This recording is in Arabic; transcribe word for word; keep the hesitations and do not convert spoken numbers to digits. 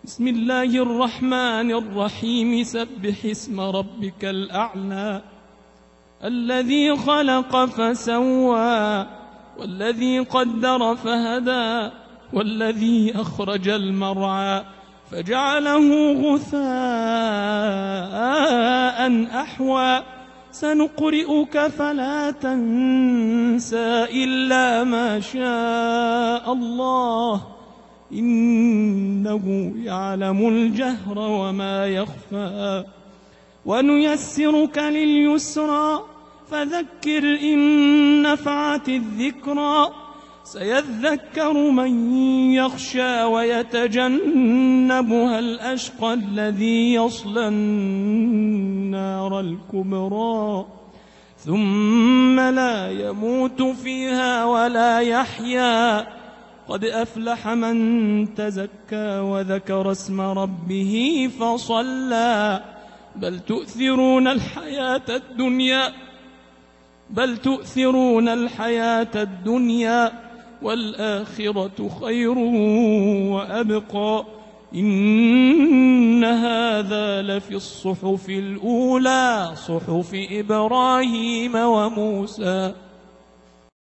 بسم الله الرحمن الرحيم سبح اسم ربك الأعلى الذي خلق فسوى والذي قدر فهدى والذي أخرج المرعى فجعله غثاء أحوى سنقرئك فلا تنسى إلا ما شاء الله إنه يعلم الجهر وما يخفى ونيسرك لليسرى فذكر إن نفعت الذكرى سيذكر من يخشى ويتجنبها الأشقى الذي يصلى النار الكبرى ثم لا يموت فيها ولا يحيا قد أفلح من تزكى وذكر اسم ربه فصلى بل تؤثرون الحياة الدنيا بل تؤثرون الحياة الدنيا والآخرة خير وأبقى إن هذا لفي الصحف الأولى صحف إبراهيم وموسى.